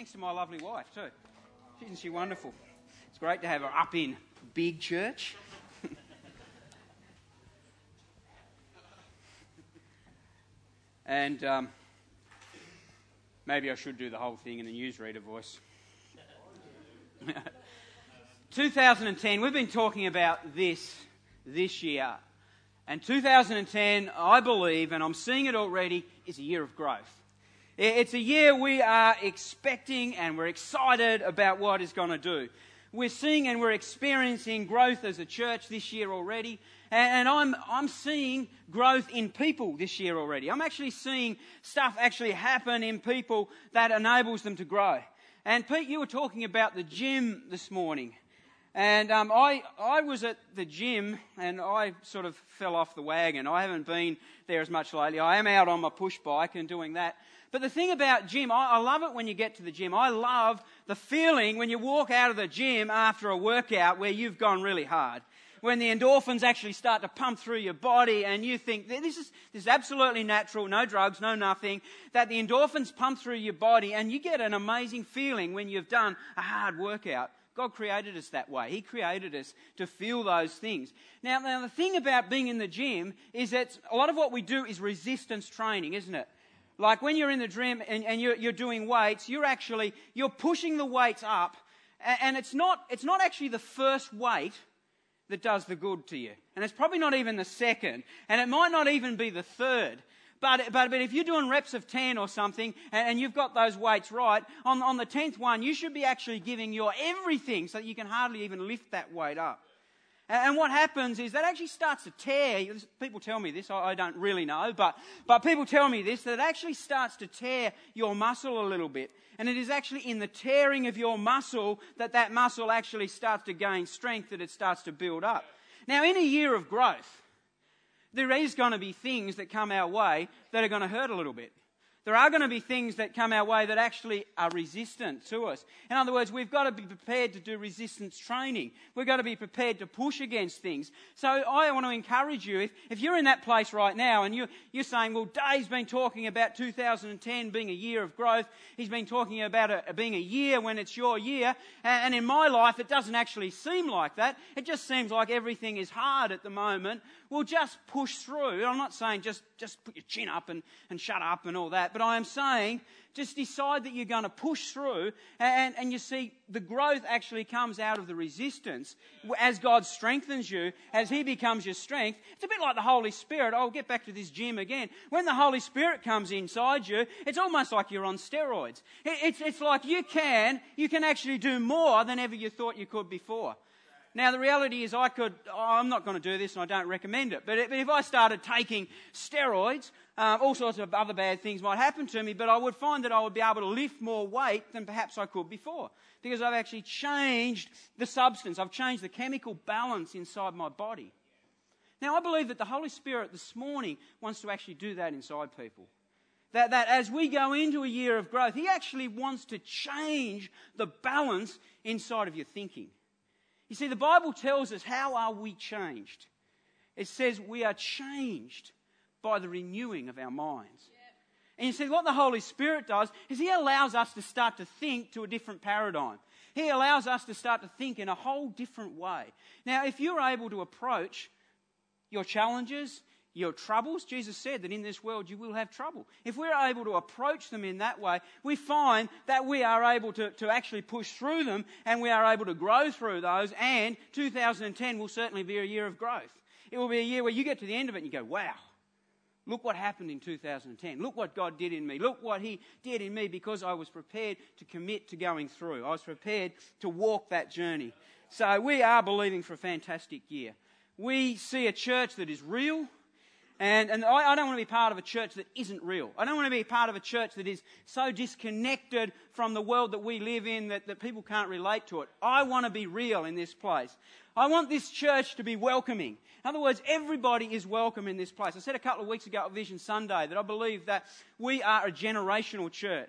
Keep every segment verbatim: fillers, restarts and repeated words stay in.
thanks to my lovely wife too. Isn't she wonderful? It's great to have her up in big church. and um, maybe I should do the whole thing in a newsreader voice. two thousand ten, we've been talking about this this year. And two thousand ten, I believe, and I'm seeing it already, is a year of growth. It's a year we are expecting and we're excited about what it's going to do. We're seeing and we're experiencing growth as a church this year already. And I'm I'm seeing growth in people this year already. I'm actually seeing stuff actually happen in people that enables them to grow. And Pete, you were talking about the gym this morning. And um, I I was at the gym and I sort of fell off the wagon. I haven't been there as much lately. I am out on my push bike and doing that. But the thing about gym, I, I love it when you get to the gym. I love the feeling when you walk out of the gym after a workout where you've gone really hard. When the endorphins actually start to pump through your body and you think, this is, this is absolutely natural, no drugs, no nothing, that the endorphins pump through your body and you get an amazing feeling when you've done a hard workout. God created us that way. He created us to feel those things. Now, now, the thing about being in the gym is that a lot of what we do is resistance training, isn't it? Like when you're in the gym and, and you're, you're doing weights, you're actually, you're pushing the weights up, and, and it's not, it's not actually the first weight that does the good to you. And it's probably not even the second, and it might not even be the third. But, but, but if you're doing reps of ten or something and, and you've got those weights right, on, on the tenth one, you should be actually giving your everything so that you can hardly even lift that weight up. And, and what happens is that actually starts to tear. People tell me this, I, I don't really know, but, but people tell me this, that it actually starts to tear your muscle a little bit. And it is actually in the tearing of your muscle that that muscle actually starts to gain strength, that it starts to build up. Now, in a year of growth, there is going to be things that come our way that are going to hurt a little bit. There are going to be things that come our way that actually are resistant to us. In other words, we've got to be prepared to do resistance training. We've got to be prepared to push against things. So I want to encourage you, if, if you're in that place right now and you're, you're saying, well, Dave's been talking about two thousand ten being a year of growth. He's been talking about it being a year when it's your year. And in my life, it doesn't actually seem like that. It just seems like everything is hard at the moment. Well, just push through. I'm not saying just, just put your chin up and, and shut up and all that. But I am saying just decide that you're going to push through, and, and you see the growth actually comes out of the resistance as God strengthens you, as He becomes your strength. It's a bit like the Holy Spirit. I'll get back to this gym again. When the Holy Spirit comes inside you, it's almost like you're on steroids. It, it's, it's like you can, you can actually do more than ever you thought you could before. Now, the reality is I could, I'm not going to do this and I don't recommend it, but if I started taking steroids, uh, all sorts of other bad things might happen to me, but I would find that I would be able to lift more weight than perhaps I could before, because I've actually changed the substance. I've changed the chemical balance inside my body. Now, I believe that the Holy Spirit this morning wants to actually do that inside people. That, that as we go into a year of growth, He actually wants to change the balance inside of your thinking. You see, the Bible tells us, how are we changed? It says we are changed by the renewing of our minds. Yep. And you see, what the Holy Spirit does is He allows us to start to think to a different paradigm. He allows us to start to think in a whole different way. Now, if you're able to approach your challenges, your troubles, Jesus said that in this world you will have trouble. If we're able to approach them in that way, we find that we are able to, to actually push through them, and we are able to grow through those, and two thousand ten will certainly be a year of growth. It will be a year where you get to the end of it and you go, wow, look what happened in two thousand ten. Look what God did in me. Look what He did in me, because I was prepared to commit to going through. I was prepared to walk that journey. So we are believing for a fantastic year. We see a church that is real. And, and I, I don't want to be part of a church that isn't real. I don't want to be part of a church that is so disconnected from the world that we live in that, that people can't relate to it. I want to be real in this place. I want this church to be welcoming. In other words, everybody is welcome in this place. I said a couple of weeks ago at Vision Sunday that I believe that we are a generational church.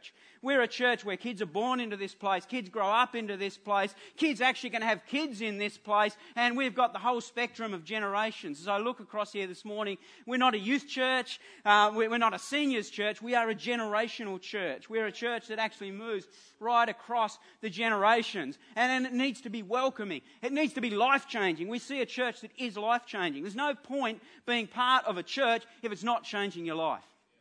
We're a church where kids are born into this place, kids grow up into this place, kids actually going to have kids in this place, and we've got the whole spectrum of generations. As I look across here this morning, we're not a youth church, uh, we're not a seniors church, we are a generational church. We're a church that actually moves right across the generations, and then it needs to be welcoming. It needs to be life-changing. We see a church that is life-changing. There's no point being part of a church if it's not changing your life.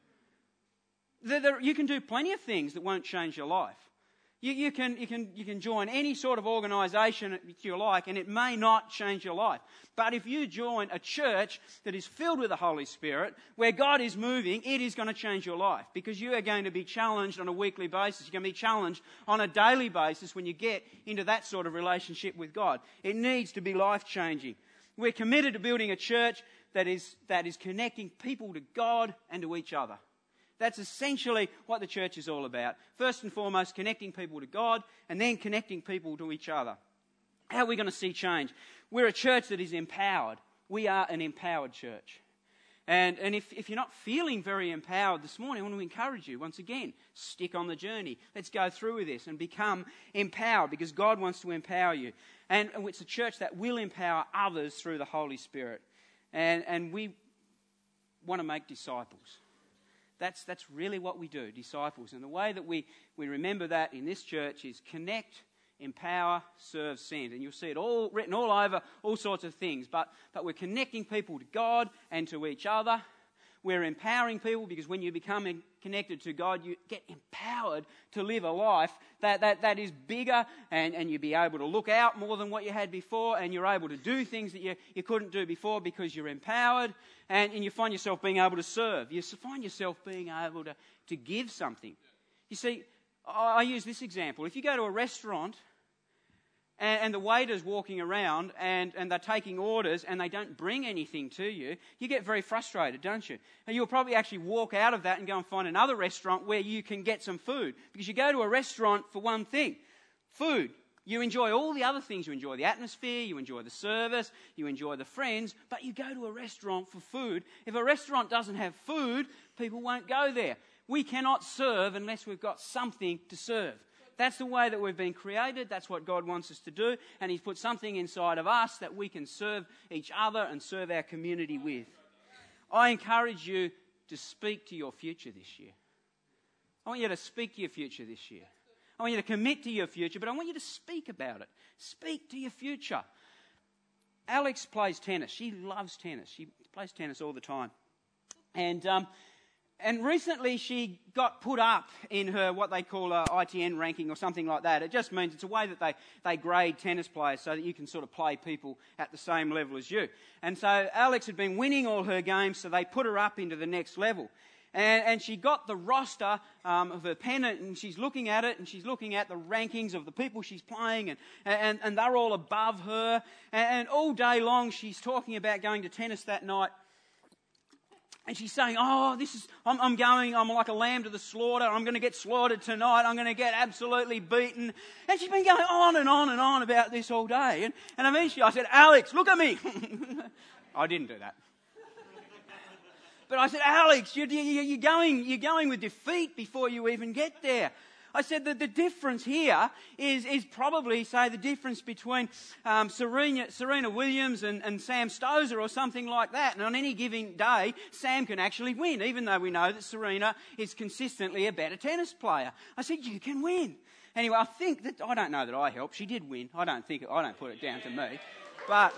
There, there, you can do plenty of things that won't change your life. You, you, can, you, can, you can join any sort of organisation that you like, and it may not change your life. But if you join a church that is filled with the Holy Spirit, where God is moving, it is going to change your life, because you are going to be challenged on a weekly basis. You're going to be challenged on a daily basis when you get into that sort of relationship with God. It needs to be life-changing. We're committed to building a church that is, that is connecting people to God and to each other. That's essentially what the church is all about. First and foremost, connecting people to God, and then connecting people to each other. How are we going to see change? We're a church that is empowered. We are an empowered church. And, and if, if you're not feeling very empowered this morning, I want to encourage you, once again, stick on the journey. Let's go through with this and become empowered, because God wants to empower you. And, and it's a church that will empower others through the Holy Spirit. And, and we want to make disciples. That's, that's really what we do, disciples. And the way that we, we remember that in this church is connect, empower, serve, send. And you'll see it all written all over, all sorts of things. But, but we're connecting people to God and to each other. We're empowering people, because when you become connected to God, you get empowered to live a life that, that, that is bigger, and, and you'll be able to look out more than what you had before, and you're able to do things that you, you couldn't do before because you're empowered, and, and you find yourself being able to serve. You find yourself being able to, to give something. You see, I, I use this example. If you go to a restaurant, And, and the waiter's walking around and, and they're taking orders and they don't bring anything to you, you get very frustrated, don't you? And you'll probably actually walk out of that and go and find another restaurant where you can get some food. Because you go to a restaurant for one thing, food. You enjoy all the other things. You enjoy the atmosphere, you enjoy the service, you enjoy the friends, but you go to a restaurant for food. If a restaurant doesn't have food, people won't go there. We cannot serve unless we've got something to serve. That's the way that we've been created. That's what God wants us to do. And He's put something inside of us that we can serve each other and serve our community with. I encourage you to speak to your future this year. I want you to speak to your future this year. I want you to commit to your future, but I want you to speak about it. Speak to your future. Alex plays tennis. She loves tennis. She plays tennis all the time. And um, and recently she got put up in her what they call a I T N ranking or something like that. It just means it's a way that they, they grade tennis players so that you can sort of play people at the same level as you. And so Alex had been winning all her games, so they put her up into the next level. And, and she got the roster um, of her pennant, and she's looking at it, and she's looking at the rankings of the people she's playing, and, and, and they're all above her. And, and all day long she's talking about going to tennis that night. And she's saying, oh, this is, I'm, I'm going, I'm like a lamb to the slaughter. I'm going to get slaughtered tonight. I'm going to get absolutely beaten. And she's been going on and on and on about this all day. And, and eventually I said, Alex, look at me. I didn't do that. But I said, Alex, you're, you're, going, you're going with defeat before you even get there. I said that the difference here is, is probably, say, the difference between um, Serena, Serena Williams and, and Sam Stosur or something like that. And on any given day, Sam can actually win, even though we know that Serena is consistently a better tennis player. I said, you can win. Anyway, I think that, I don't know that I helped. She did win. I don't think, I don't put it down to me. But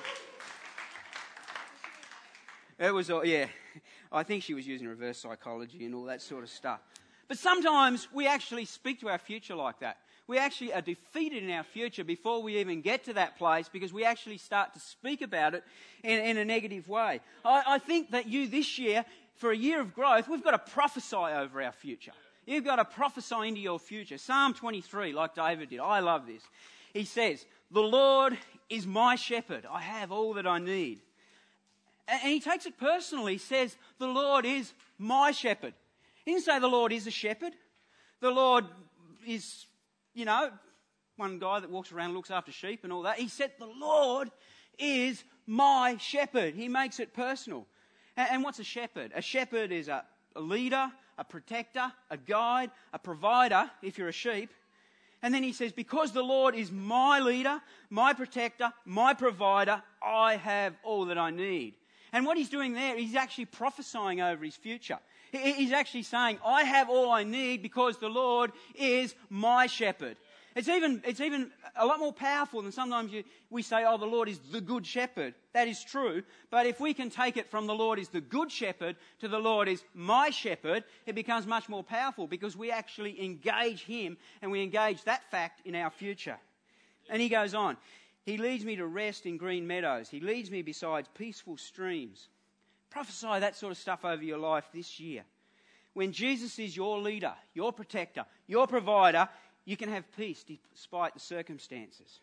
it was, yeah, I think she was using reverse psychology and all that sort of stuff. But sometimes we actually speak to our future like that. We actually are defeated in our future before we even get to that place, because we actually start to speak about it in, in a negative way. I, I think that you this year, for a year of growth, we've got to prophesy over our future. You've got to prophesy into your future. Psalm twenty-three, like David did. I love this. He says, the Lord is my shepherd. I have all that I need. And he takes it personally. He says, the Lord is my shepherd. He didn't say the Lord is a shepherd. The Lord is, you know, one guy that walks around and looks after sheep and all that. He said the Lord is my shepherd. He makes it personal. And, and what's a shepherd? A shepherd is a, a leader, a protector, a guide, a provider, if you're a sheep. And then he says, because the Lord is my leader, my protector, my provider, I have all that I need. And what he's doing there, he's actually prophesying over his future. He's actually saying, I have all I need because the Lord is my shepherd. It's even, it's even a lot more powerful than sometimes you, we say, oh, the Lord is the good shepherd. That is true. But if we can take it from the Lord is the good shepherd to the Lord is my shepherd, it becomes much more powerful because we actually engage him and we engage that fact in our future. And he goes on. He leads me to rest in green meadows. He leads me beside peaceful streams. Prophesy that sort of stuff over your life this year. When Jesus is your leader, your protector, your provider, you can have peace despite the circumstances.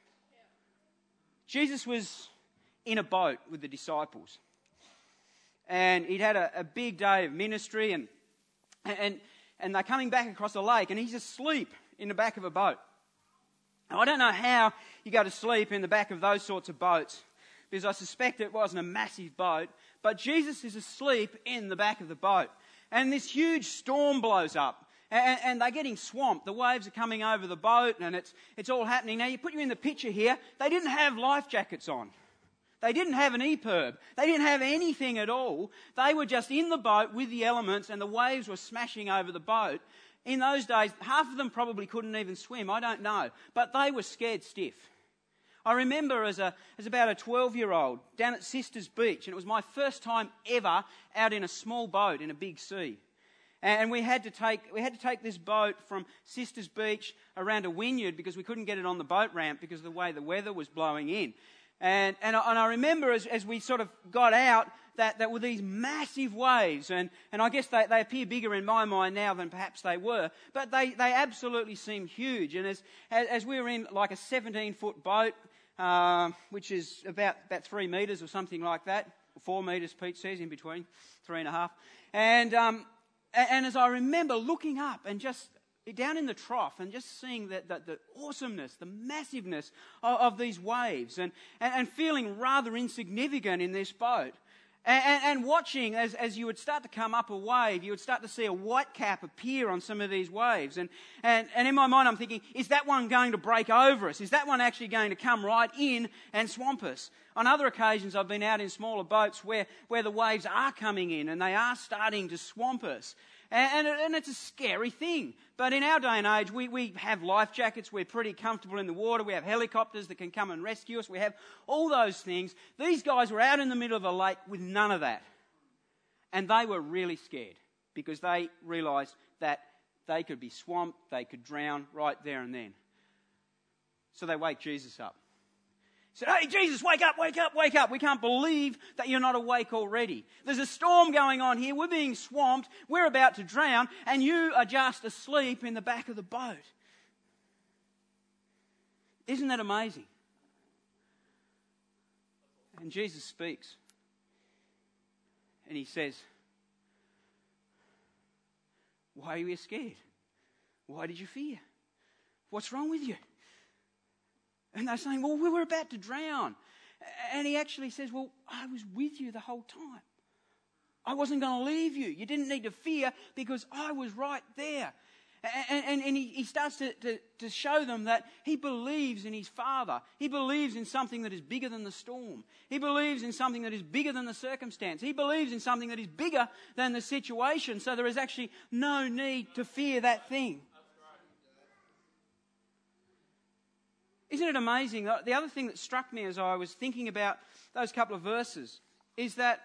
Jesus was in a boat with the disciples. And he'd had a, a big day of ministry and, and, and they're coming back across the lake and he's asleep in the back of a boat. Now, I don't know how you go to sleep in the back of those sorts of boats because I suspect it wasn't a massive boat, but Jesus is asleep in the back of the boat. And this huge storm blows up. And, and they're getting swamped. The waves are coming over the boat and it's, it's all happening. Now, you put you in the picture here. They didn't have life jackets on. They didn't have an E P I R B. They didn't have anything at all. They were just in the boat with the elements and the waves were smashing over the boat. In those days, half of them probably couldn't even swim. I don't know. But they were scared stiff. I remember as a as about a twelve-year-old down at Sisters Beach, and it was my first time ever out in a small boat in a big sea. And we had to take we had to take this boat from Sisters Beach around a Wynyard because we couldn't get it on the boat ramp because of the way the weather was blowing in. And and I, and I remember as, as we sort of got out that there were these massive waves, and, and I guess they, they appear bigger in my mind now than perhaps they were, but they, they absolutely seemed huge. And as, as as we were in like a seventeen-foot boat, uh, which is about about three metres or something like that, four metres, Pete says, in between, three and a half, and um. And as I remember looking up and just down in the trough and just seeing the, the, the awesomeness, the massiveness of, of these waves and, and, and feeling rather insignificant in this boat. And, and, and watching as, as you would start to come up a wave, you would start to see a white cap appear on some of these waves. And, and, and in my mind I'm thinking, is that one going to break over us? Is that one actually going to come right in and swamp us? On other occasions I've been out in smaller boats where, where the waves are coming in and they are starting to swamp us. And, and, and it's a scary thing. But in our day and age, we, we have life jackets, we're pretty comfortable in the water, we have helicopters that can come and rescue us, we have all those things. These guys were out in the middle of a lake with none of that. And they were really scared because they realised that they could be swamped, they could drown right there and then. So they wake Jesus up. Said, hey, Jesus, wake up, wake up, wake up. We can't believe that you're not awake already. There's a storm going on here. We're being swamped. We're about to drown. And you are just asleep in the back of the boat. Isn't that amazing? And Jesus speaks. And he says, why are you scared? Why did you fear? What's wrong with you? And they're saying, well, we were about to drown. And he actually says, well, I was with you the whole time. I wasn't going to leave you. You didn't need to fear because I was right there. And, and, and he, he starts to, to, to show them that he believes in his Father. He believes in something that is bigger than the storm. He believes in something that is bigger than the circumstance. He believes in something that is bigger than the situation. So there is actually no need to fear that thing. Isn't it amazing? The other thing that struck me as I was thinking about those couple of verses is that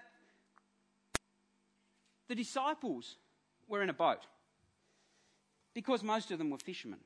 the disciples were in a boat because most of them were fishermen.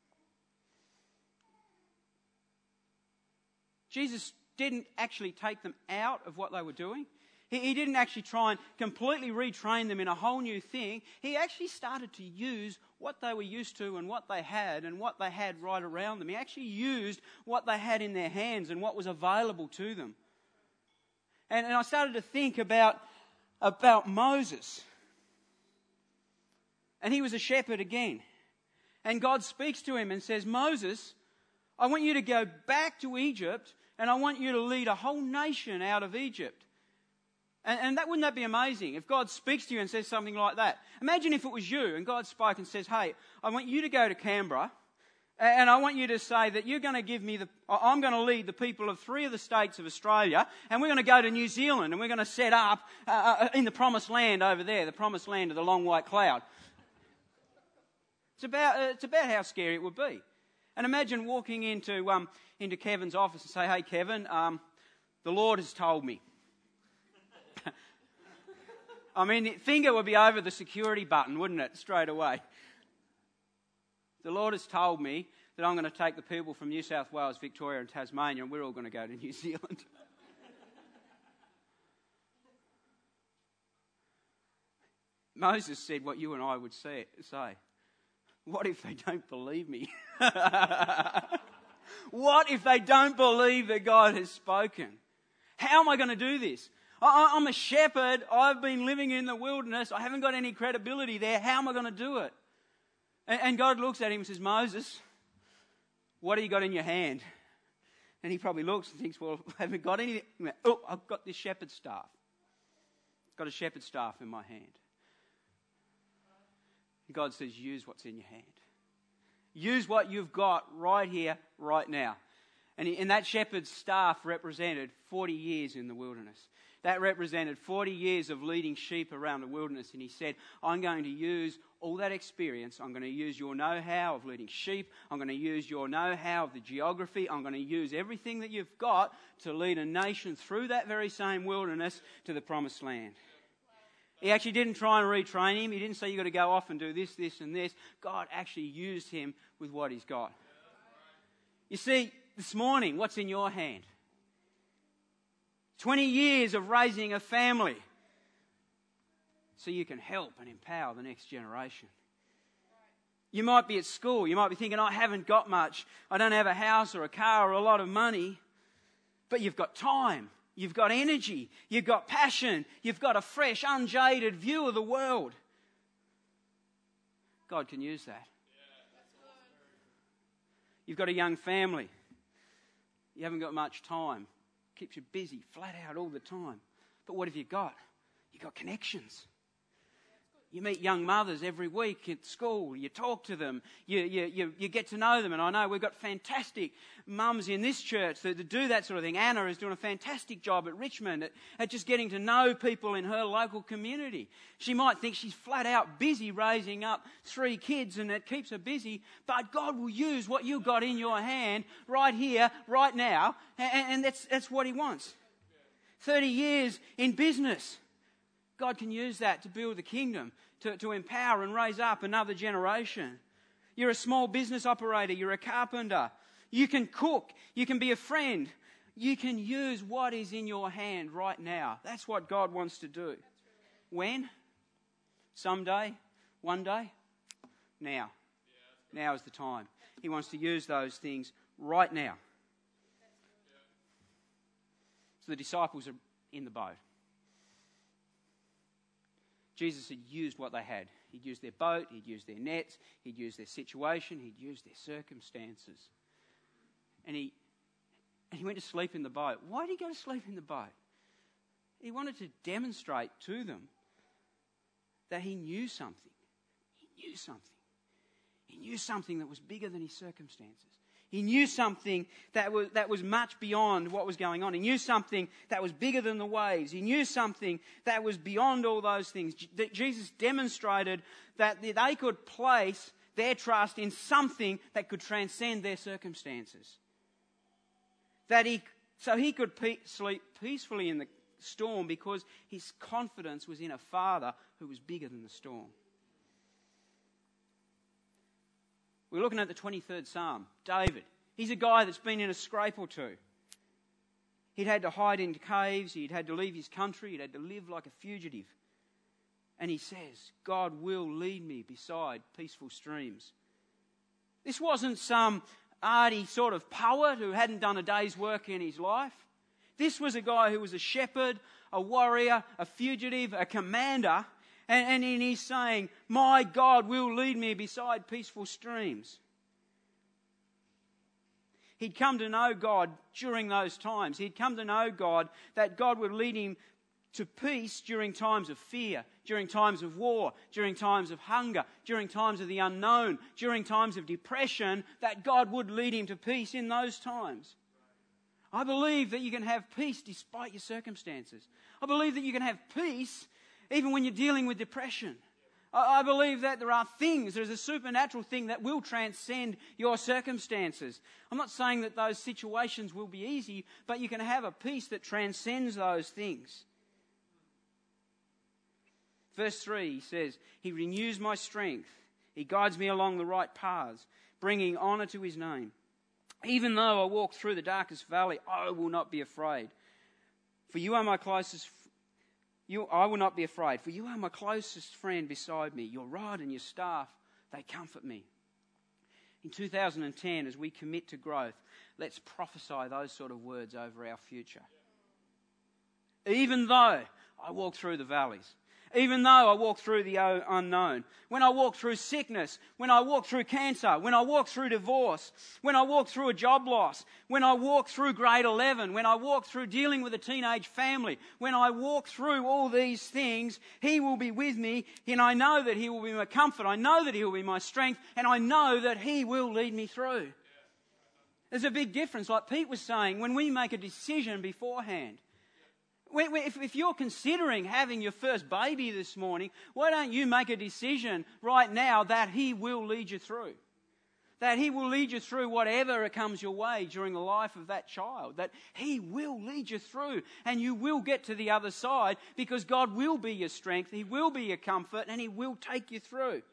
Jesus didn't actually take them out of what they were doing. He, he didn't actually try and completely retrain them in a whole new thing. He actually started to use what they were used to and what they had and what they had right around them. He actually used what they had in their hands and what was available to them. And, and I started to think about, about Moses. And he was a shepherd again. And God speaks to him and says, Moses, I want you to go back to Egypt and I want you to lead a whole nation out of Egypt. And, and that wouldn't that be amazing if God speaks to you and says something like that? Imagine if it was you and God spoke and says, hey, I want you to go to Canberra and I want you to say that you're going to give me the, I'm going to lead the people of three of the states of Australia and we're going to go to New Zealand and we're going to set up uh, in the promised land over there, the promised land of the long white cloud. It's about, uh, it's about how scary it would be. And imagine walking into, um, into Kevin's office and say, hey, Kevin, um, the Lord has told me. I mean, the finger would be over the security button, wouldn't it, straight away? The Lord has told me that I'm going to take the people from New South Wales, Victoria and Tasmania and we're all going to go to New Zealand. Moses said what you and I would say. say. What if they don't believe me? What if they don't believe that God has spoken? How am I going to do this? I, I'm a shepherd. I've been living in the wilderness. I haven't got any credibility there. How am I going to do it? And, and God looks at him and says, Moses, what have you got in your hand? And he probably looks and thinks, well, I haven't got anything. Oh, I've got this shepherd's staff. I've got a shepherd's staff in my hand. And God says, use what's in your hand. Use what you've got right here, right now. And, he, and that shepherd's staff represented forty years in the wilderness. That represented forty years of leading sheep around the wilderness. And he said, I'm going to use all that experience. I'm going to use your know-how of leading sheep. I'm going to use your know-how of the geography. I'm going to use everything that you've got to lead a nation through that very same wilderness to the promised land. He actually didn't try and retrain him. He didn't say you've got to go off and do this, this and this. God actually used him with what he's got. You see, this morning, what's in your hand? twenty years of raising a family so you can help and empower the next generation. You might be at school. You might be thinking, I haven't got much. I don't have a house or a car or a lot of money. But you've got time. You've got energy. You've got passion. You've got a fresh, unjaded view of the world. God can use that. You've got a young family. You haven't got much time. Keeps you busy, flat out all the time. But what have you got? You've got connections. You meet young mothers every week at school. You talk to them. You, you, you, you get to know them. And I know we've got fantastic mums in this church that, that do that sort of thing. Anna is doing a fantastic job at Richmond at, at just getting to know people in her local community. She might think she's flat out busy raising up three kids and it keeps her busy. But God will use what you've got in your hand right here, right now. And, and that's, that's what he wants. thirty years in business. God can use that to build the kingdom, to, to empower and raise up another generation. You're a small business operator. You're a carpenter. You can cook. You can be a friend. You can use what is in your hand right now. That's what God wants to do. When? Someday? One day? Now. Now is the time. He wants to use those things right now. So the disciples are in the boat. Jesus had used what they had. He'd used their boat, he'd used their nets, he'd used their situation, he'd used their circumstances. And he, and he went to sleep in the boat. Why did he go to sleep in the boat? He wanted to demonstrate to them that he knew something. He knew something. He knew something that was bigger than his circumstances. He knew something that was, that was much beyond what was going on. He knew something that was bigger than the waves. He knew something that was beyond all those things. That Jesus demonstrated that they could place their trust in something that could transcend their circumstances. That he, so he could pe- sleep peacefully in the storm because his confidence was in a Father who was bigger than the storm. We're looking at the twenty-third Psalm. David. He's a guy that's been in a scrape or two. He'd had to hide in caves. He'd had to leave his country. He'd had to live like a fugitive. And he says, God will lead me beside peaceful streams. This wasn't some arty sort of poet who hadn't done a day's work in his life. This was a guy who was a shepherd, a warrior, a fugitive, a commander. And, and he's saying, my God will lead me beside peaceful streams. He'd come to know God during those times. He'd come to know God, that God would lead him to peace during times of fear, during times of war, during times of hunger, during times of the unknown, during times of depression, that God would lead him to peace in those times. I believe that you can have peace despite your circumstances. I believe that you can have peace even when you're dealing with depression. I believe that there are things, there's a supernatural thing that will transcend your circumstances. I'm not saying that those situations will be easy, but you can have a peace that transcends those things. Verse three, he says, He renews my strength. He guides me along the right paths, bringing honour to His name. Even though I walk through the darkest valley, I will not be afraid. For you are my closest You, I will not be afraid, for you are my closest friend beside me. Your rod and your staff, they comfort me. In two thousand ten, as we commit to growth, let's prophesy those sort of words over our future. Even though I walk through the valleys, even though I walk through the unknown, when I walk through sickness, when I walk through cancer, when I walk through divorce, when I walk through a job loss, when I walk through grade eleven, when I walk through dealing with a teenage family, when I walk through all these things, He will be with me, and I know that He will be my comfort, I know that He will be my strength, and I know that He will lead me through. There's a big difference, like Pete was saying, when we make a decision beforehand. If you're considering having your first baby this morning, why don't you make a decision right now that He will lead you through? That He will lead you through whatever comes your way during the life of that child. That He will lead you through and you will get to the other side because God will be your strength, He will be your comfort, and He will take you through.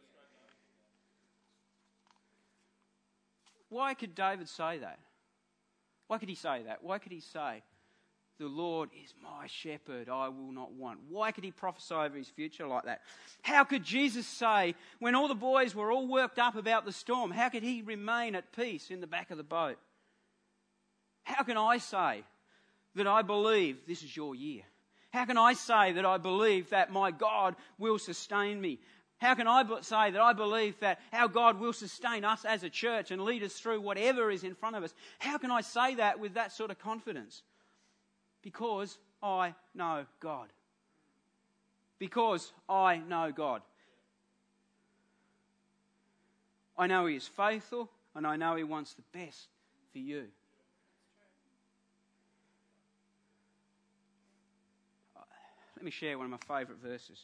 Why could David say that? Why could he say that? Why could he say, the Lord is my shepherd, I will not want? Why could he prophesy over his future like that? How could Jesus say, when all the boys were all worked up about the storm, how could he remain at peace in the back of the boat? How can I say that I believe this is your year? How can I say that I believe that my God will sustain me? How can I say that I believe that our God will sustain us as a church and lead us through whatever is in front of us? How can I say that with that sort of confidence? Because I know God. Because I know God. I know He is faithful and I know He wants the best for you. Let me share one of my favourite verses.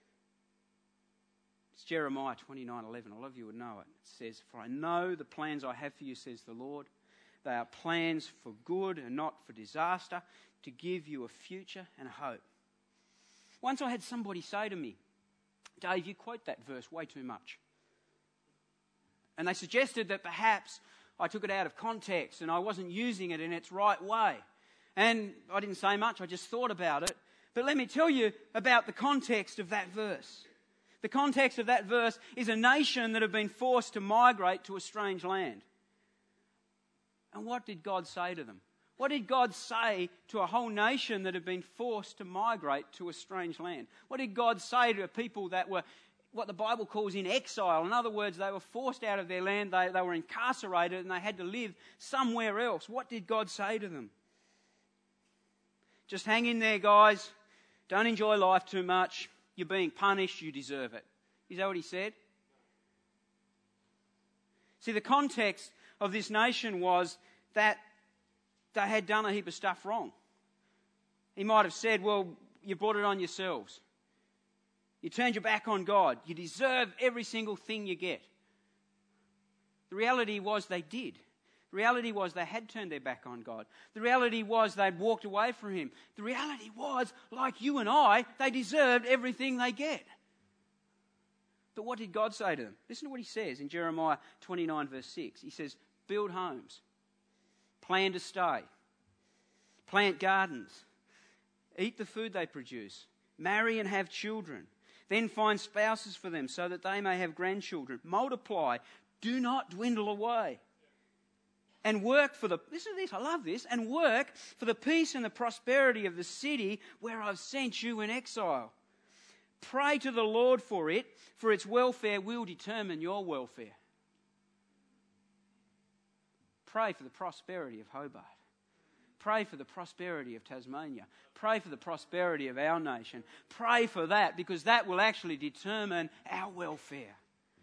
It's Jeremiah twenty-nine eleven. A lot of you would know it. It says, For I know the plans I have for you, says the Lord. They are plans for good and not for disaster, to give you a future and a hope. Once I had somebody say to me, Dave, you quote that verse way too much. And they suggested that perhaps I took it out of context and I wasn't using it in its right way. And I didn't say much, I just thought about it. But let me tell you about the context of that verse. The context of that verse is a nation that have been forced to migrate to a strange land. And what did God say to them? What did God say to a whole nation that had been forced to migrate to a strange land? What did God say to people that were what the Bible calls in exile? In other words, they were forced out of their land, they, they were incarcerated and they had to live somewhere else. What did God say to them? Just hang in there, guys. Don't enjoy life too much. You're being punished, you deserve it. Is that what He said? See, the context of this nation was that they had done a heap of stuff wrong. He might have said, well, you brought it on yourselves. You turned your back on God. You deserve every single thing you get. The reality was they did. The reality was they had turned their back on God. The reality was they'd walked away from Him. The reality was, like you and I, they deserved everything they get. But what did God say to them? Listen to what He says in Jeremiah twenty-nine verse six. He says, build homes. Plan to stay. Plant gardens. Eat the food they produce. Marry and have children. Then find spouses for them so that they may have grandchildren. Multiply. Do not dwindle away. And work for the, listen to this, I love this, and work for the peace and the prosperity of the city where I've sent you in exile. Pray to the Lord for it, for its welfare will determine your welfare. Pray for the prosperity of Hobart. Pray for the prosperity of Tasmania. Pray for the prosperity of our nation. Pray for that, because that will actually determine our welfare.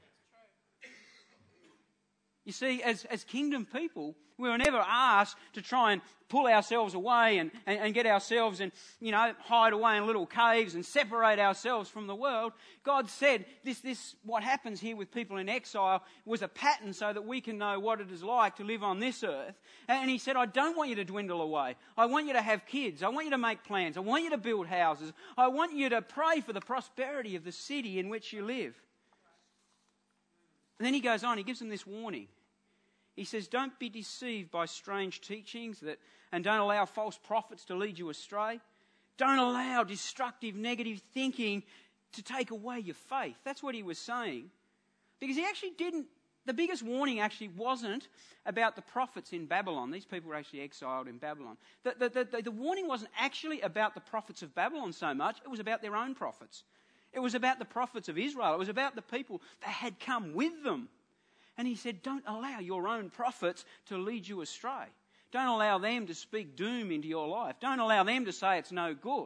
You see, as, as kingdom people, we were never asked to try and pull ourselves away and, and, and get ourselves and, you know, hide away in little caves and separate ourselves from the world. God said this, this, what happens here with people in exile was a pattern so that we can know what it is like to live on this earth. And he said, I don't want you to dwindle away. I want you to have kids. I want you to make plans. I want you to build houses. I want you to pray for the prosperity of the city in which you live. And then he goes on, he gives them this warning. He says, don't be deceived by strange teachings that, and don't allow false prophets to lead you astray. Don't allow destructive, negative thinking to take away your faith. That's what he was saying. Because he actually didn't, the biggest warning actually wasn't about the prophets in Babylon. These people were actually exiled in Babylon. The, the, the, the warning wasn't actually about the prophets of Babylon so much. It was about their own prophets. It was about the prophets of Israel. It was about the people that had come with them. And he said, don't allow your own prophets to lead you astray. Don't allow them to speak doom into your life. Don't allow them to say it's no good.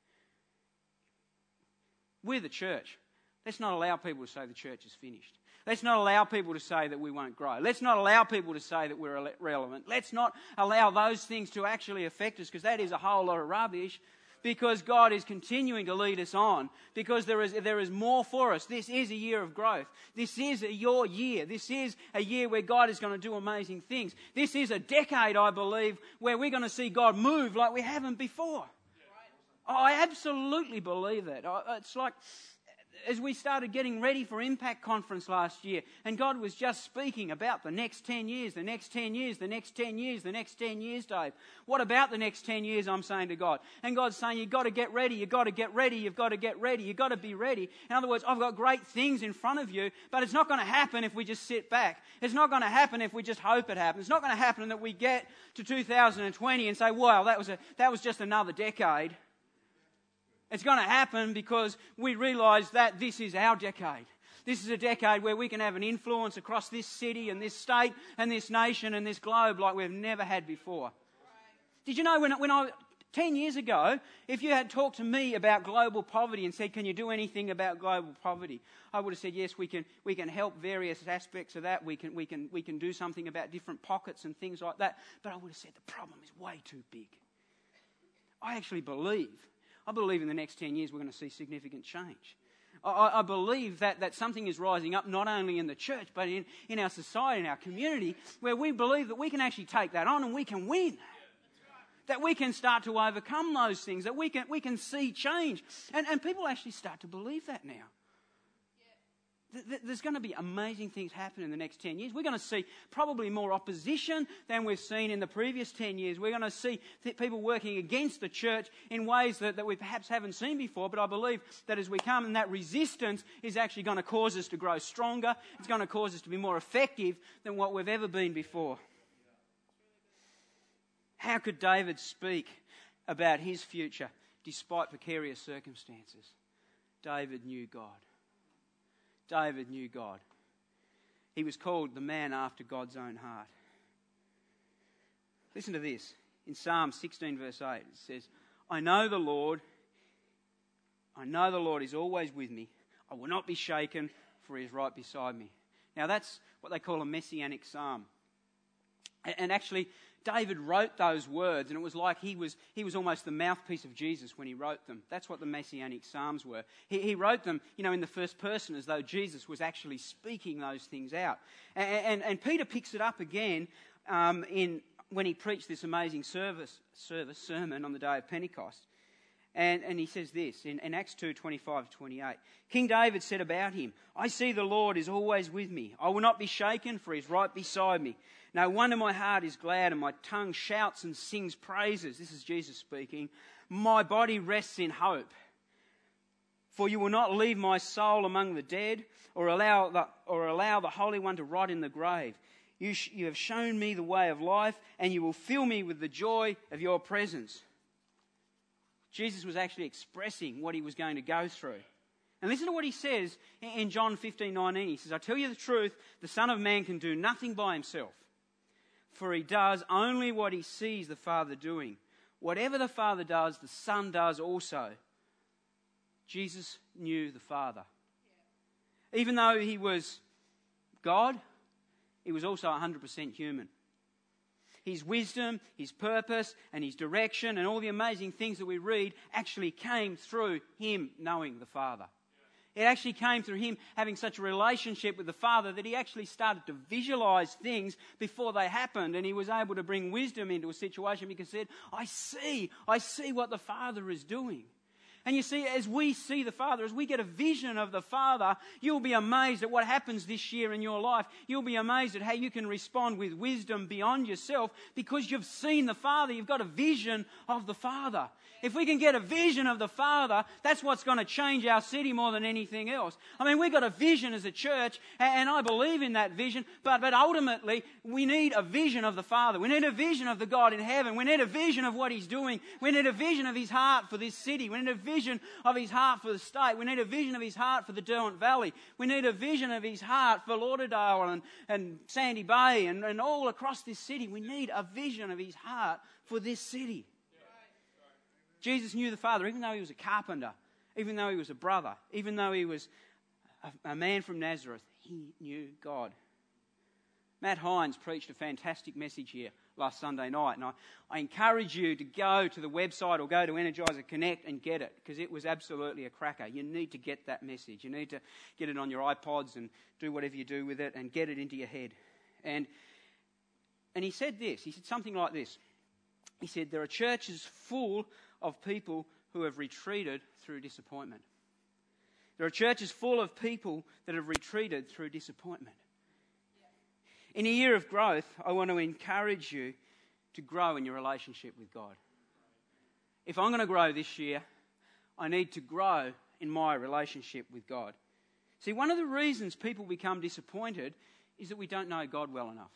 We're the church. Let's not allow people to say the church is finished. Let's not allow people to say that we won't grow. Let's not allow people to say that we're irrelevant. Let's not allow those things to actually affect us, because that is a whole lot of rubbish. Because God is continuing to lead us on. Because there is, there is more for us. This is a year of growth. This is a, your year. This is a year where God is going to do amazing things. This is a decade, I believe, where we're going to see God move like we haven't before. I absolutely believe that. It's like, as we started getting ready for Impact Conference last year, and God was just speaking about the next ten years, the next ten years, the next ten years, the next ten years, Dave. What about the next ten years, I'm saying to God? And God's saying, you've got to get ready, you've got to get ready, you've got to get ready, you've got to be ready. In other words, I've got great things in front of you, but it's not going to happen if we just sit back. It's not going to happen if we just hope it happens. It's not going to happen that we get to two thousand twenty and say, wow, that was, a, that was just another decade. It's going to happen because we realise that this is our decade. This is a decade where we can have an influence across this city and this state and this nation and this globe like we've never had before. Did you know when, when I, ten years ago, if you had talked to me about global poverty and said, can you do anything about global poverty? I would have said, yes, we can, we can help various aspects of that. We can, we can, we can do something about different pockets and things like that. But I would have said the problem is way too big. I actually believe I believe in the next ten years we're going to see significant change. I, I believe that, that something is rising up not only in the church but in, in our society, in our community, where we believe that we can actually take that on and we can win. That we can start to overcome those things, that we can, we can see change. And, and people actually start to believe that now. There's going to be amazing things happen in the next ten years. We're going to see probably more opposition than we've seen in the previous ten years. We're going to see th- people working against the church in ways that, that we perhaps haven't seen before. But I believe that as we come, and that resistance is actually going to cause us to grow stronger. It's going to cause us to be more effective than what we've ever been before. How could David speak about his future despite precarious circumstances? David knew God. David knew God. He was called the man after God's own heart. Listen to this. In Psalm sixteen verse eight it says, I know the Lord, I know the Lord is always with me. I will not be shaken, for he is right beside me. Now that's what they call a messianic psalm. And actually, David wrote those words, and it was like he was he was almost the mouthpiece of Jesus when he wrote them. That's what the Messianic Psalms were. He, he wrote them, you know, in the first person, as though Jesus was actually speaking those things out. And, and, and Peter picks it up again um, in when he preached this amazing service, service sermon on the day of Pentecost. And, and he says this in, in Acts two, twenty-five to twenty-eight. King David said about him, I see the Lord is always with me. I will not be shaken, for he is right beside me. No wonder my heart is glad and my tongue shouts and sings praises. This is Jesus speaking. My body rests in hope. For you will not leave my soul among the dead or allow the, or allow the Holy One to rot in the grave. You, sh- you have shown me the way of life, and you will fill me with the joy of your presence. Jesus was actually expressing what he was going to go through. And listen to what he says in John fifteen nineteen. He says, I tell you the truth, the Son of Man can do nothing by himself. for he does only what he sees the Father doing. Whatever the Father does, the Son does also. Jesus knew the Father. Even though he was God, he was also one hundred percent human. His wisdom, his purpose, and his direction, and all the amazing things that we read actually came through him knowing the Father. It actually came through him having such a relationship with the Father that he actually started to visualize things before they happened, and he was able to bring wisdom into a situation because he said, I see, I see what the Father is doing. And you see, as we see the Father, as we get a vision of the Father, you'll be amazed at what happens this year in your life. You'll be amazed at how you can respond with wisdom beyond yourself because you've seen the Father. You've got a vision of the Father. If we can get a vision of the Father, that's what's going to change our city more than anything else. I mean, we've got a vision as a church, and I believe in that vision, but, but ultimately, we need a vision of the Father. We need a vision of the God in heaven. We need a vision of what He's doing. We need a vision of His heart for this city. We need a vision of His heart for the state. We need a vision of His heart for the Derwent Valley. We need a vision of His heart for Lauderdale and, and Sandy Bay and, and all across this city. We need a vision of His heart for this city. Jesus knew the Father, even though he was a carpenter, even though he was a brother, even though he was a, a man from Nazareth, he knew God. Matt Hines preached a fantastic message here last Sunday night, and I, I encourage you to go to the website or go to Energizer Connect and get it, because it was absolutely a cracker. You need to get that message. You need to get it on your iPods and do whatever you do with it and get it into your head. And, and he said this, he said something like this. He said, there are churches full of people who have retreated through disappointment. There are churches full of people that have retreated through disappointment. In a year of growth, I want to encourage you to grow in your relationship with God. If I'm going to grow this year, I need to grow in my relationship with God. See, one of the reasons people become disappointed is that we don't know God well enough.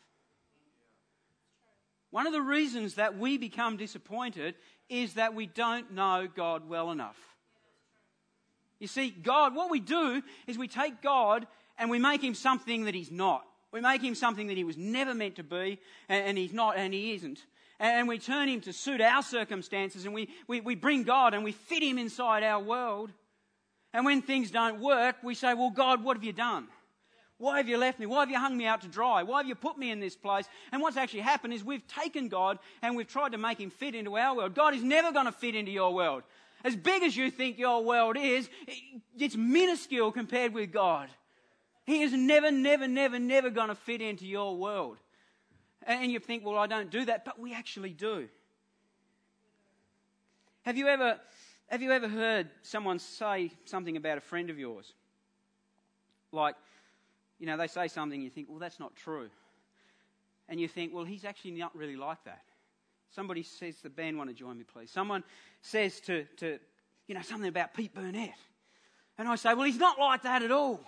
One of the reasons that we become disappointed is that we don't know God well enough. You see, God, what we do is we take God and we make Him something that He's not. We make Him something that He was never meant to be, and He's not, and He isn't. And we turn Him to suit our circumstances, and we, we, we bring God and we fit Him inside our world. And when things don't work, we say, well, God, what have you done? Why have you left me? Why have you hung me out to dry? Why have you put me in this place? And what's actually happened is we've taken God and we've tried to make Him fit into our world. God is never going to fit into your world. As big as you think your world is, it's minuscule compared with God. He is never, never, never, never going to fit into your world. And you think, well, I don't do that, but we actually do. Have you ever, have you ever heard someone say something about a friend of yours? Like, you know, they say something, you think, well, that's not true. And you think, well, he's actually not really like that. Somebody says, the band want to join me, please. Someone says to, to, you know, something about Pete Burnett. And I say, well, he's not like that at all.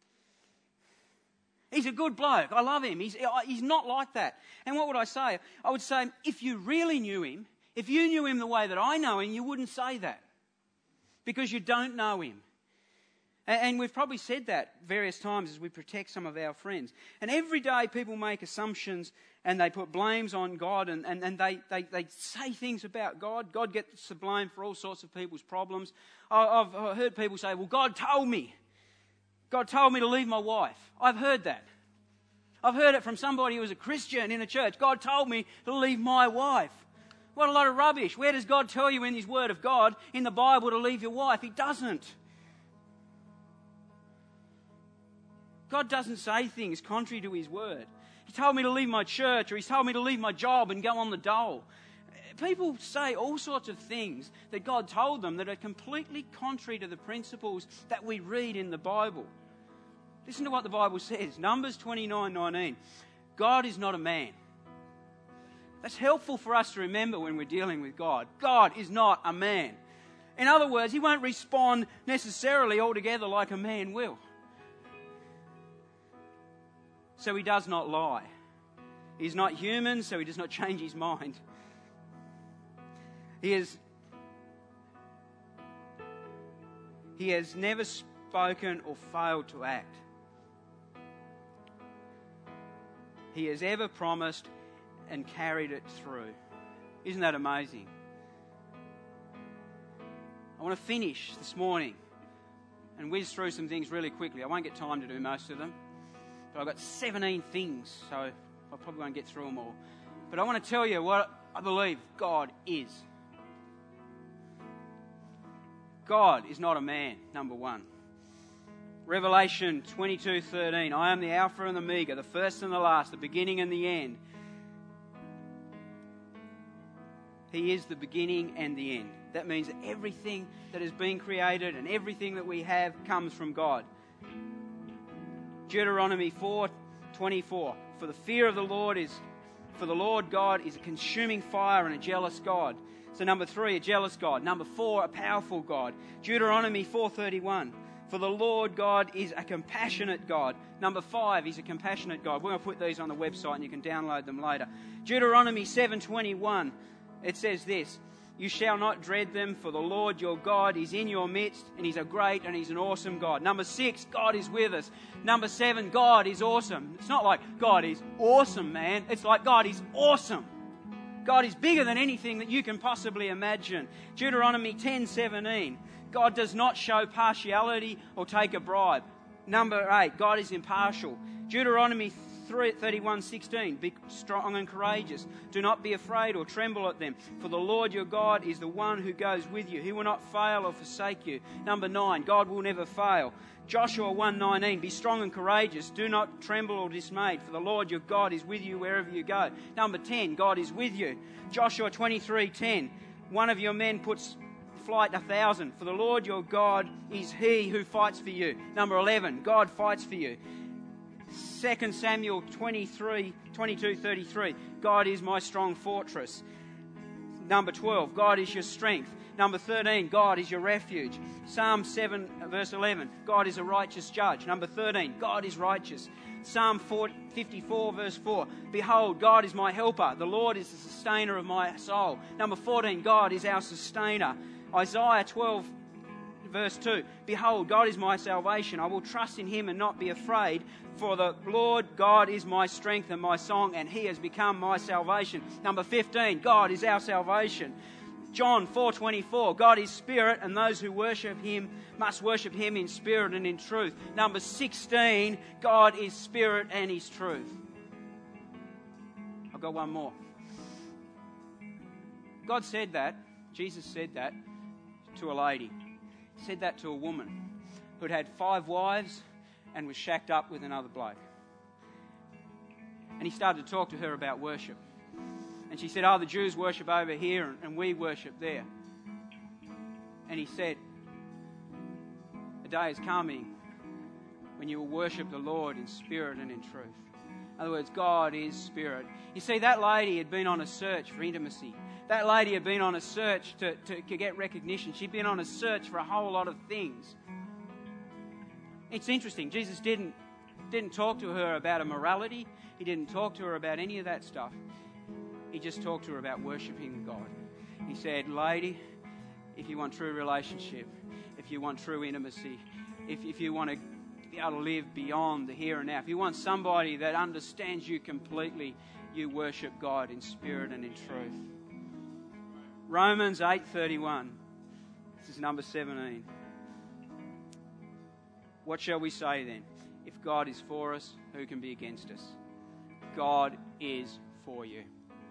He's a good bloke. I love him. He's, he's not like that. And what would I say? I would say, if you really knew him, if you knew him the way that I know him, you wouldn't say that. Because you don't know him. And we've probably said that various times as we protect some of our friends. And every day people make assumptions and they put blames on God and, and, and they, they, they say things about God. God gets the blame for all sorts of people's problems. I've heard people say, well, God told me. God told me to leave my wife. I've heard that. I've heard it from somebody who was a Christian in a church. God told me to leave my wife. What a lot of rubbish. Where does God tell you in His Word of God, in the Bible, to leave your wife? He doesn't. God doesn't say things contrary to His Word. He told me to leave my church, or He's told me to leave my job and go on the dole. People say all sorts of things that God told them that are completely contrary to the principles that we read in the Bible. Listen to what the Bible says. Numbers twenty-nine nineteen. God is not a man. That's helpful for us to remember when we're dealing with God. God is not a man. In other words, He won't respond necessarily altogether like a man will. So He does not lie. He's not human, so He does not change His mind. He has, he has never spoken or failed to act. He has ever promised and carried it through. Isn't that amazing? I want to finish this morning and whiz through some things really quickly. I won't get time to do most of them, but I've got seventeen things, so I probably won't get through them all. But I want to tell you what I believe God is. God is not a man, number one. Revelation twenty-two thirteen, I am the Alpha and the Omega, the first and the last, the beginning and the end. He is the beginning and the end. That means that everything that has been created and everything that we have comes from God. Deuteronomy four twenty-four, for the fear of the Lord is, for the Lord God is a consuming fire and a jealous God. So number three, a jealous God. Number four, a powerful God. Deuteronomy four thirty-one, for the Lord God is a compassionate God. Number five, He's a compassionate God. We're going to put these on the website and you can download them later. Deuteronomy seven twenty-one, it says this, you shall not dread them, for the Lord your God is in your midst, and He's a great and He's an awesome God. Number six, God is with us. Number seven, God is awesome. It's not like God is awesome, man. It's like God is awesome. God is bigger than anything that you can possibly imagine. Deuteronomy ten seventeen, God does not show partiality or take a bribe. Number eight, God is impartial. Deuteronomy thirty-one sixteen, be strong and courageous. Do not be afraid or tremble at them, for the Lord your God is the one who goes with you. He will not fail or forsake you. Number nine, God will never fail. Joshua one nineteen, be strong and courageous. Do not tremble or dismayed, for the Lord your God is with you wherever you go. Number ten, God is with you. Joshua twenty-three ten, one of your men puts flight a thousand, for the Lord your God is He who fights for you. Number eleven, God fights for you. Second Samuel twenty-three, twenty-two thirty-three, God is my strong fortress. Number twelve, God is your strength. Number thirteen, God is your refuge. Psalm seven verse eleven, God is a righteous judge. Number thirteen, God is righteous. Psalm fifty-four verse four, behold, God is my helper. The Lord is the sustainer of my soul. Number fourteen, God is our sustainer. Isaiah twelve verse two, behold, God is my salvation. I will trust in Him and not be afraid, for the Lord God is my strength and my song, and He has become my salvation. Number fifteen, God is our salvation. John four twenty-four, God is spirit, and those who worship Him must worship Him in spirit and in truth. Number sixteen, God is spirit and His truth. I've got one more. God said that, Jesus said that to a lady. He said that to a woman who'd had five wives and was shacked up with another bloke. And He started to talk to her about worship. And she said, oh, the Jews worship over here and we worship there. And He said, a day is coming when you will worship the Lord in spirit and in truth. In other words, God is spirit. You see, that lady had been on a search for intimacy. That lady had been on a search to, to, to get recognition. She'd been on a search for a whole lot of things. It's interesting. Jesus didn't, didn't talk to her about immorality. He didn't talk to her about any of that stuff. He just talked to her about worshipping God. He said, lady, if you want true relationship, if you want true intimacy, if, if you want to be able to live beyond the here and now, if you want somebody that understands you completely, you worship God in spirit and in truth. Romans eight thirty-one. This is number seventeen. What shall we say then? If God is for us, who can be against us? God is for you.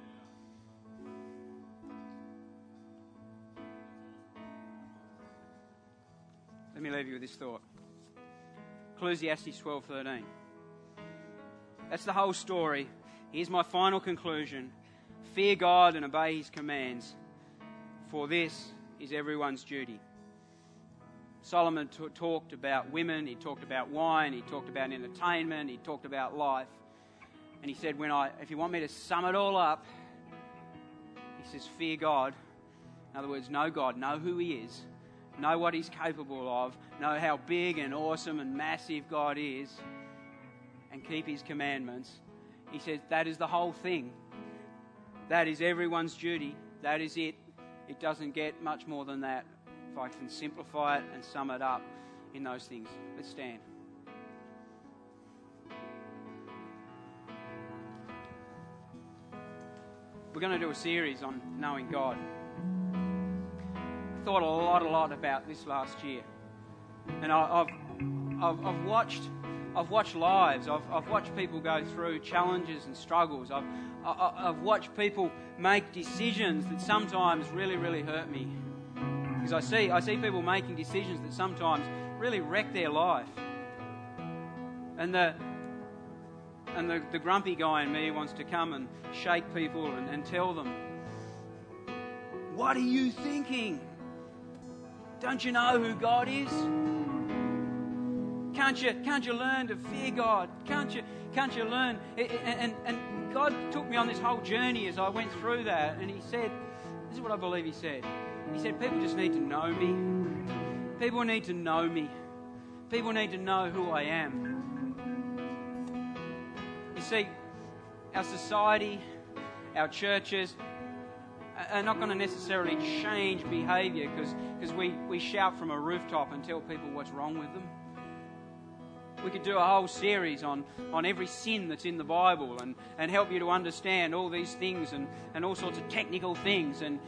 Let me leave you with this thought. Ecclesiastes twelve thirteen. That's the whole story. Here's my final conclusion. Fear God and obey His commands, for this is everyone's duty. Solomon t- talked about women, he talked about wine, he talked about entertainment, he talked about life. And he said, "When I, if you want me to sum it all up," he says, fear God. In other words, know God, know who He is, know what He's capable of, know how big and awesome and massive God is, and keep His commandments. He says that is the whole thing. That is everyone's duty. That is it. It doesn't get much more than that. If I can simplify it and sum it up in those things. Let's stand. We're going to do a series on knowing God. I thought a lot, a lot about this last year, and I, I've, I've, I've watched, I've watched lives. I've, I've watched people go through challenges and struggles. I've, I, I've watched people make decisions that sometimes really, really hurt me, because I see, I see people making decisions that sometimes really wreck their life, and the. And the, the grumpy guy in me wants to come and shake people and, and tell them, what are you thinking? Don't you know who God is? Can't you, can't you learn to fear God? Can't you, can't you learn? And, and, and God took me on this whole journey as I went through that. And he said, this is what I believe he said. He said, people just need to know me. People need to know me. People need to know who I am. You see, our society, our churches are not going to necessarily change behaviour because we, we shout from a rooftop and tell people what's wrong with them. We could do a whole series on, on every sin that's in the Bible and, and help you to understand all these things and, and all sorts of technical things. And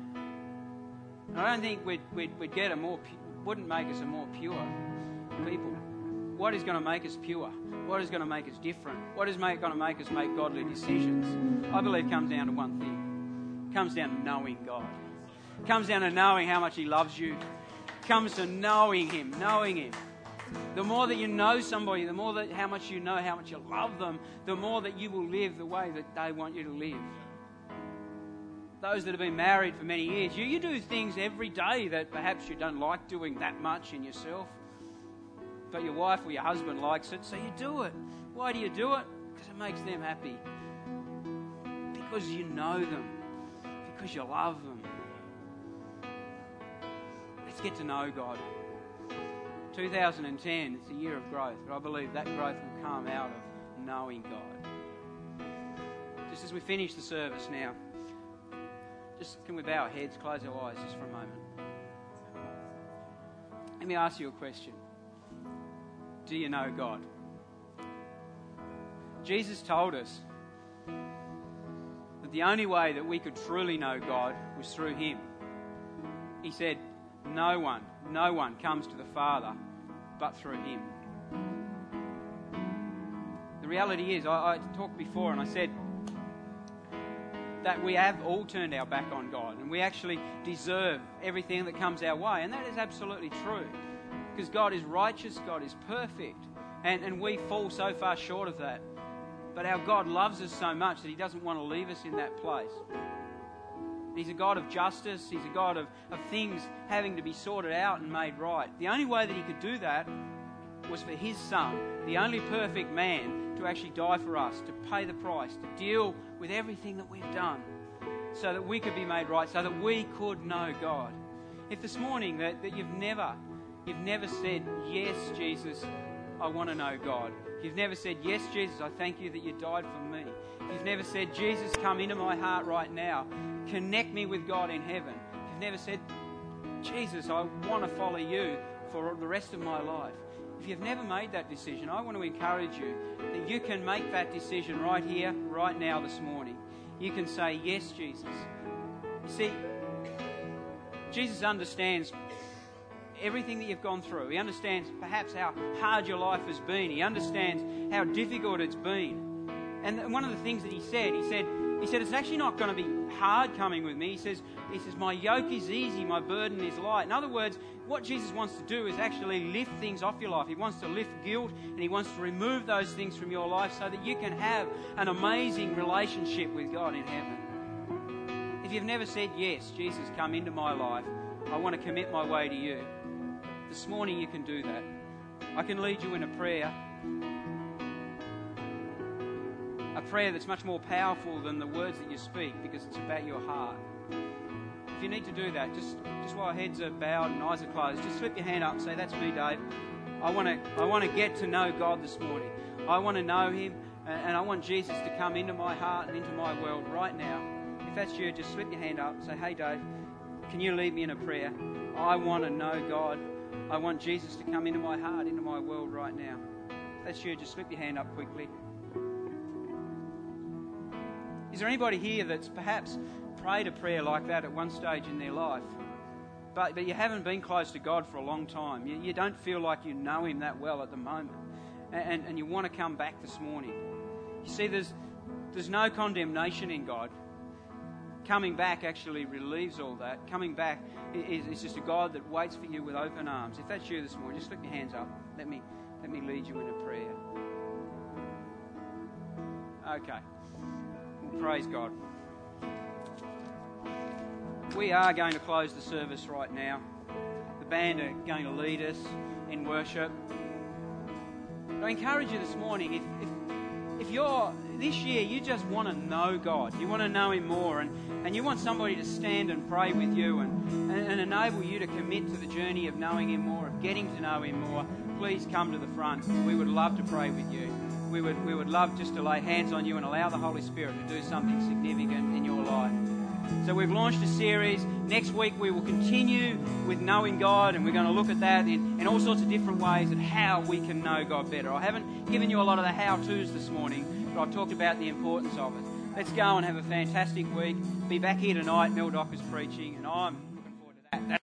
I don't think we'd, we'd, we'd get a more, wouldn't make us a more pure people. What is going to make us pure? What is going to make us different? What is make, going to make us make godly decisions? I believe it comes down to one thing. It comes down to knowing God. It comes down to knowing how much He loves you. It comes to knowing Him, knowing Him. The more that you know somebody, the more that how much you know, how much you love them, the more that you will live the way that they want you to live. Those that have been married for many years, you, you do things every day that perhaps you don't like doing that much in yourself. But your wife or your husband likes it, so you do it. Why do you do it? Because it makes them happy. Because you know them. Because you love them. Let's get to know God. two thousand ten, it's a year of growth, but I believe that growth will come out of knowing God. Just as we finish the service now, just can we bow our heads, close our eyes just for a moment. Let me ask you a question. Do you know God? Jesus told us that the only way that we could truly know God was through Him. He said, no one, no one comes to the Father but through Him. The reality is, I, I talked before and I said that we have all turned our back on God and we actually deserve everything that comes our way, and that is absolutely true. Because God is righteous, God is perfect, and, and we fall so far short of that. But our God loves us so much that He doesn't want to leave us in that place. He's a God of justice, He's a God of, of things having to be sorted out and made right. The only way that He could do that was for His Son, the only perfect man, to actually die for us, to pay the price, to deal with everything that we've done, so that we could be made right, so that we could know God. If this morning that, that you've never... You've never said, yes, Jesus, I want to know God. If you've never said, yes, Jesus, I thank you that you died for me. If you've never said, Jesus, come into my heart right now. Connect me with God in heaven. If you've never said, Jesus, I want to follow you for the rest of my life. If you've never made that decision, I want to encourage you that you can make that decision right here, right now this morning. You can say, yes, Jesus. You see, Jesus understands everything that you've gone through. He understands perhaps how hard your life has been. He understands how difficult it's been. And one of the things that he said, he said, he said, it's actually not going to be hard coming with me. He says, he says, my yoke is easy, my burden is light. In other words, what Jesus wants to do is actually lift things off your life. He wants to lift guilt and He wants to remove those things from your life so that you can have an amazing relationship with God in heaven. If you've never said, yes, Jesus, come into my life, I want to commit my way to you. This morning you can do that. I can lead you in a prayer. A prayer that's much more powerful than the words that you speak, because it's about your heart. If you need to do that, just, just while heads are bowed and eyes are closed, just slip your hand up and say, that's me, Dave. I want to I want to get to know God this morning. I want to know Him, and, and I want Jesus to come into my heart and into my world right now. If that's you, just slip your hand up and say, hey, Dave, can you lead me in a prayer? I want to know God. I want Jesus to come into my heart, into my world right now. If that's you, just slip your hand up quickly. Is there anybody here that's perhaps prayed a prayer like that at one stage in their life, but, but you haven't been close to God for a long time? You, you don't feel like you know Him that well at the moment, and, and you want to come back this morning. You see, there's, there's no condemnation in God. Coming back actually relieves all that. Coming back is, is just a God that waits for you with open arms. If that's you this morning, just slip your hands up. Let me, let me lead you in a prayer. Okay. Well, praise God. We are going to close the service right now. The band are going to lead us in worship. But I encourage you this morning, if, if, if you're, this year, you just want to know God, you want to know Him more, and, and you want somebody to stand and pray with you and, and, and enable you to commit to the journey of knowing Him more, of getting to know Him more, please come to the front. We would love to pray with you. We would, we would love just to lay hands on you and allow the Holy Spirit to do something significant in your life. So we've launched a series. Next week we will continue with knowing God, and we're going to look at that in, in all sorts of different ways and how we can know God better. I haven't given you a lot of the how-tos this morning, but I've talked about the importance of it. Let's go and have a fantastic week. Be back here tonight. Mel Dock is preaching, and I'm looking forward to that.